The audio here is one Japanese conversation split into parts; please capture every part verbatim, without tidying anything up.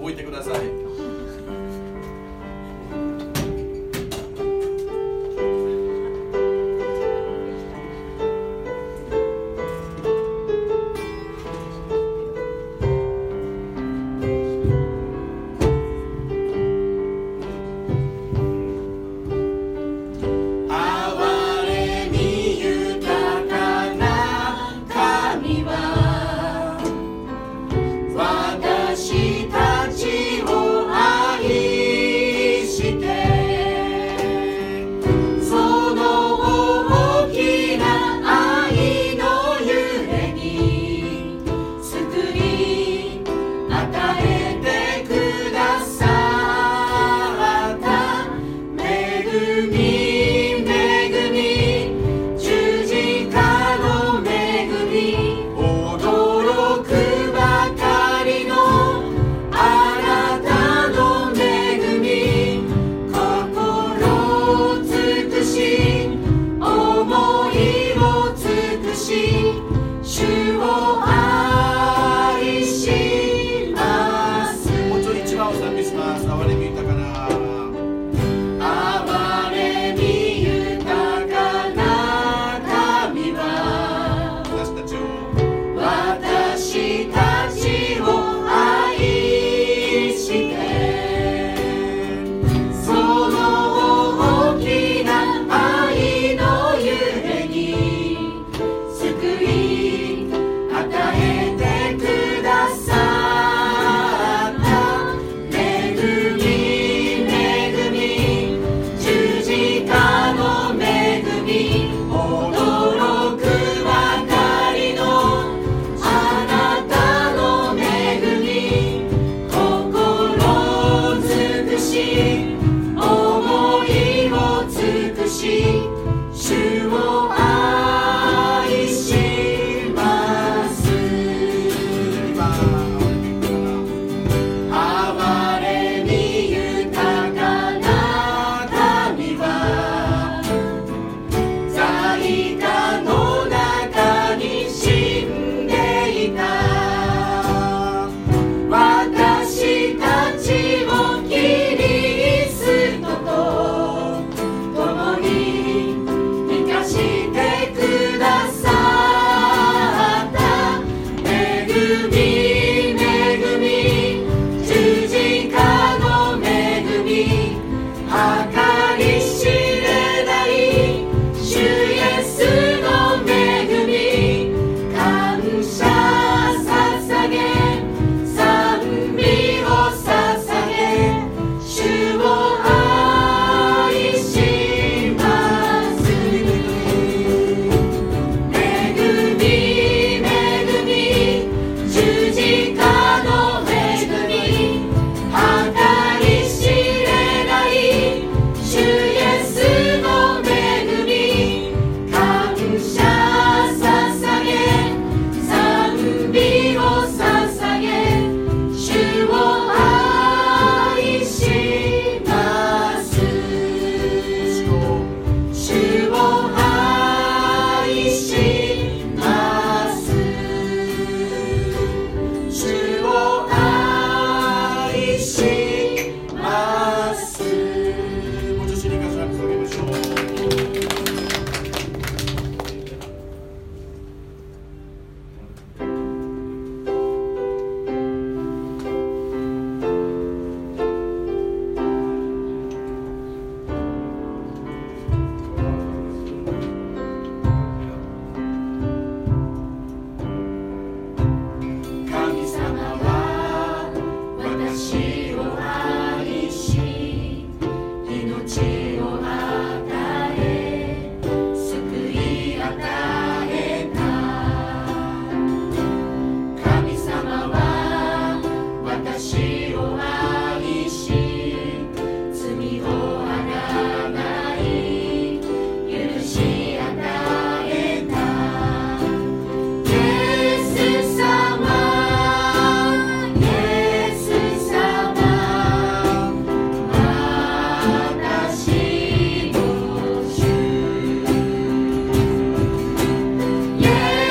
置いてください。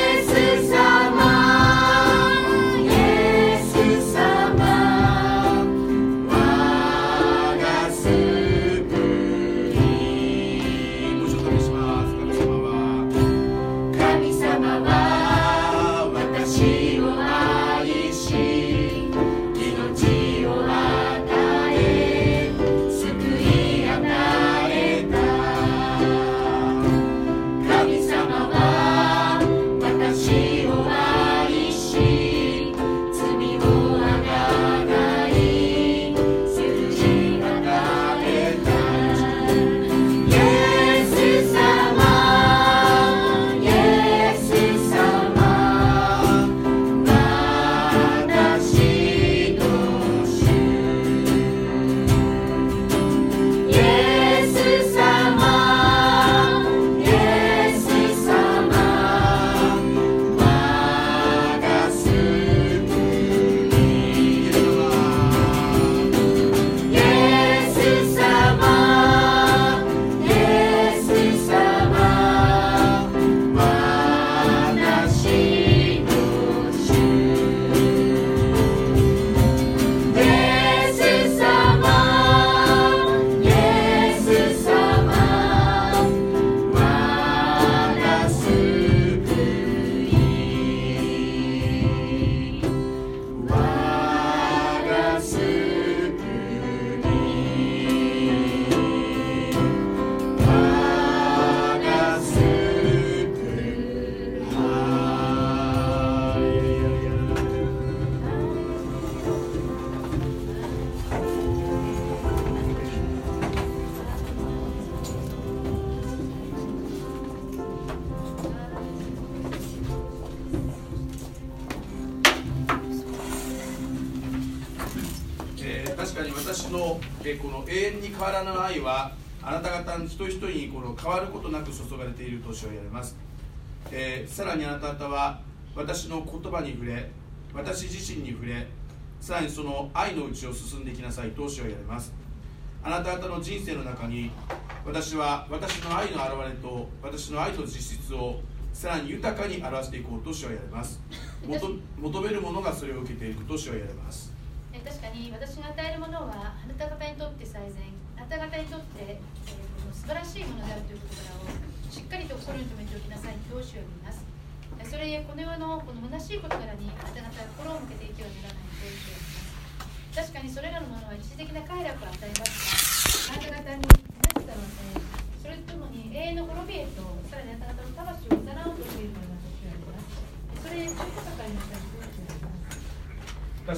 「 えー、確かに私の、えー、この永遠に変わらぬ愛はあなた方一人一人にこの変わることなく注がれていると主は言われます。えー、さらにあなた方は私の言葉に触れ、私自身に触れ、さらにその愛のうちを進んでいきなさいと主は言われます。あなた方の人生の中に私は私の愛の表れと私の愛の実質をさらに豊かに表していこうと主は言われます。求めるものがそれを受けていくと主は言われます。 確かに私が与えるものはあなた方にとって最善、あなた方にとって、えー、素晴らしいものであるということからをしっかりと心に留めておきなさいと主は言います。それゆえこの世のこの虚しい事柄にあなた方は心を向けていけばならないと主は言います。確かにそれらのものは一時的な快楽を与えますが、あなた方に何だろうね、それとともに永遠の滅びへとさらにあなた方の魂をざらおうとしているのだと主は言います。それそういうことからなさいと主は言います。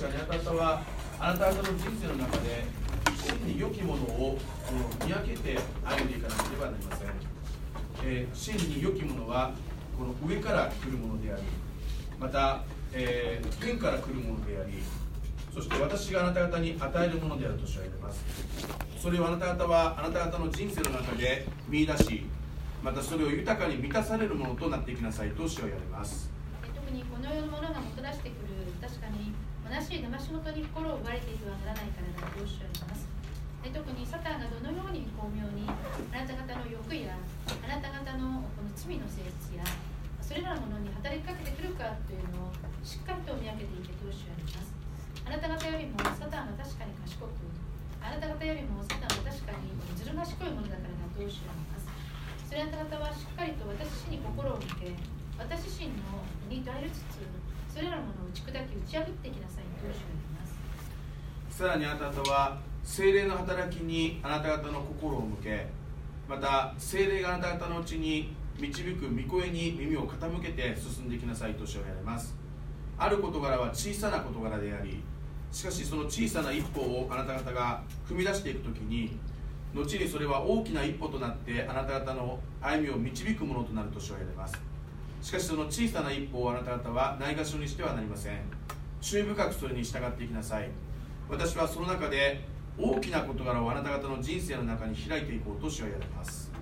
確かにあなた方はあなた方の人生の中で真に良きものを見分けて歩んでいかなければなりません。えー、真に良きものはこの上から来るものであり、また、えー、天から来るものであり、そして私があなた方に与えるものであると主は言われます。それをあなた方はあなた方の人生の中で見出し、またそれを豊かに満たされるものとなっていきなさいと主は言われます。 特にこの世のものがもたらしてくる確かに虚しい騙し事に心を奪われていてはならないからだと主は言います。特にサタンがどのように巧妙にあなた方の欲やあなた方のこの罪の性質やそれらのものに働きかけてくるかというのをしっかりと見分けていけと主は言います。あなた方よりもサタンは確かに賢く、あなた方よりもサタンは確かにずる賢いものだからだと主は言います。それあなた方はしっかりと私に心を向け、私自身のに耐えつつそれらのものを打ち砕き打ち破っていきなさいと主は言います。 さらにあなた方は聖霊の働きにあなた方の心を向け、また聖霊があなた方のうちに導く御声に耳を傾けて進んでいきなさいと主は言われます。ある事柄は小さな事柄であり、しかしその小さな一歩をあなた方が踏み出していくときに、後にそれは大きな一歩となってあなた方の歩みを導くものとなると主は言われます。しかしその小さな一歩をあなた方はないがしろにしてはなりません。注意深くそれに従っていきなさい。私はその中で大きな事柄をあなた方の人生の中に開いていこうと主は言われます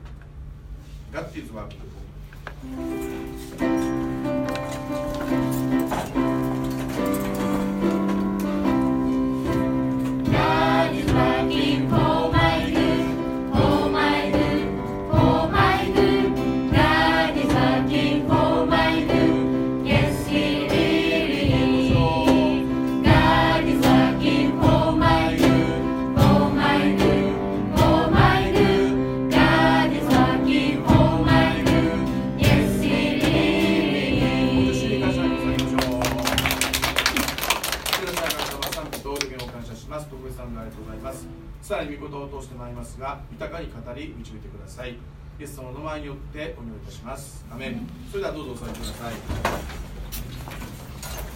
。God is working. God is working for my good, for my good, for my good. God is working for my good. Yes, He really is. God is working for my good, for my good, for my good. God is working for my good. Yes, He really is. 主に感謝に捧げましょう。ください方は賛美とお願いを感謝します。特別さんありがとうございます。さらに御言葉を通してまいりますが、豊かに語り導いてください。イエス様の名前によってお祈りいたします。アメン。それではどうぞお座りください。